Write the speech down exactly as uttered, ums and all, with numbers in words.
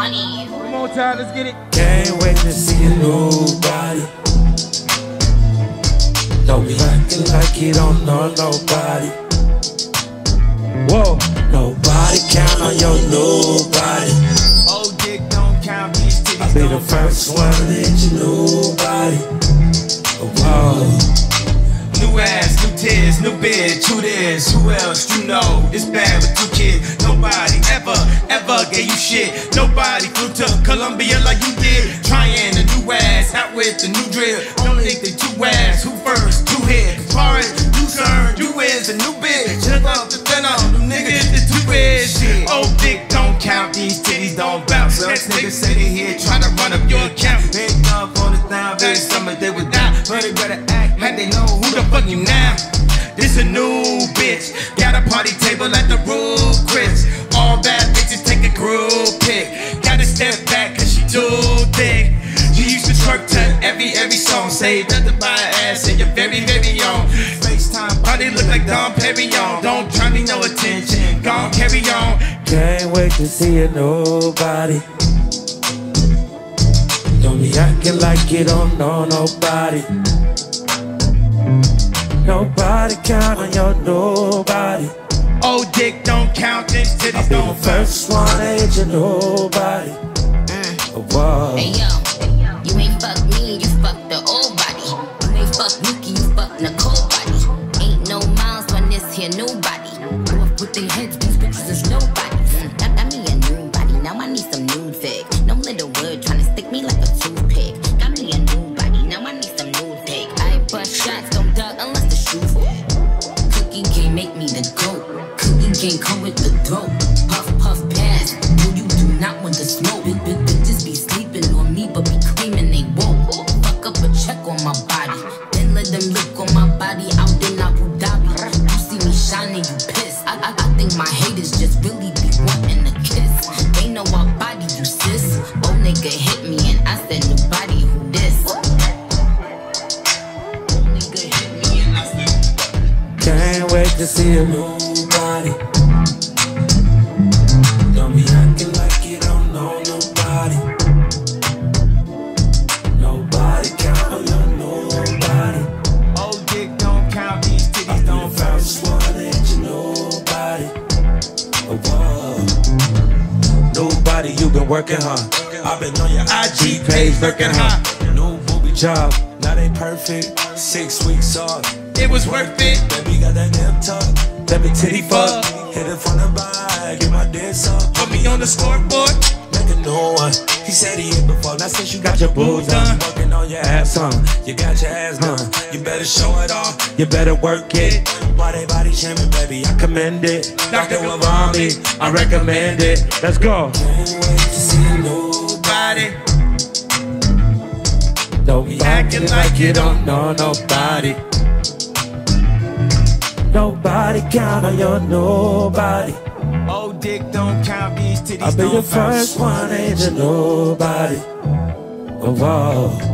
money. One more time, let's get it. Can't wait to see a new body. Don't be acting like you don't know nobody. Whoa. Nobody count on your new body. Old dick don't count, these titties I'll be the don't first one to hit your new body. Whoa. New ass, new tears, new bitch, who this, who else you know? It's bad with two kids. Nobody ever, ever gave you shit. Nobody flew to Columbia like you did. Trying a new ass, out with the new drill. Don't think they two ass, who first, who hit. As far as you concerned, you is a new bitch. Shut up the thin on them niggas, the two red shit. Old dick don't count, these titties don't bounce. Next niggas say they here tryna run up your account. Big up on the down, big summer they was down. But they better act like they know who the fuck you now. This a new bitch, got a party table at the Roof Chris. All bad bitches take a group pic. Gotta step back cause she too thick. You used to twerk to every, every song. Saved up to buy ass and you're very, very young. FaceTime party look like Dom Perignon. Don't try me no attention, gon' carry on. Can't wait to see a new body. Don't be acting like you don't know nobody. Nobody count on your nobody. Old dick don't count, this titties I'll be the don't first one to hit your nobody. Mm. Whoa. Hey yo, you ain't fuck me, you fuck the old body. You ain't fuck Nikki, you fuck Nicole body. Ain't no miles on this here new body. Go off with their heads, these bitches is nobody. Mm. Got, got me a new body, now I need some nude fig. No little word tryna stick me like a toothpick. Got me a new body, now I need some nude fig. I bust shots, don't duck unless the shoe fit. Cookie can't make me the goat. Cookie can't come with the dope. Puff, puff, pass. No, you do not want the smoke. Big, big bitches be sleeping on me, but be claiming they won't. Fuck up a check on my body. Then let them look on my body out in Abu Dhabi. You see me shining, you pissed. I, I, I think my haters just really be wanting a kiss. They know I body you, sis. Old nigga hit me and I said, nobody who this. Old nigga hit me and I said, Can't wait to see a new body. Don't be acting like you don't know nobody. Nobody count on your nobody. Old dick don't count, these I'll titties be don't the first one to hit your nobody. Whoa. Nobody, you been working hard. I've been on your I G page lurking hard. New booby job, now they perfect. Six weeks off. It was worth it. Baby got that nip tuck, let me titty fuck. Hit it from the back, get my diss up. Put me on the scoreboard. Make a new one. He said he hit before, now since you got your boobs done, working on your ass on, you got your ass done. You better show it off, you better work it. Why they body shaming, baby, I commend it. Doctor Wavami, I recommend it. Let's go. Can't wait to see a new Body, Don't be acting like you don't know nobody. Nobody count on your nobody. old dick don't count, these titties I'll be don't the first one to hit your nobody. Whoa.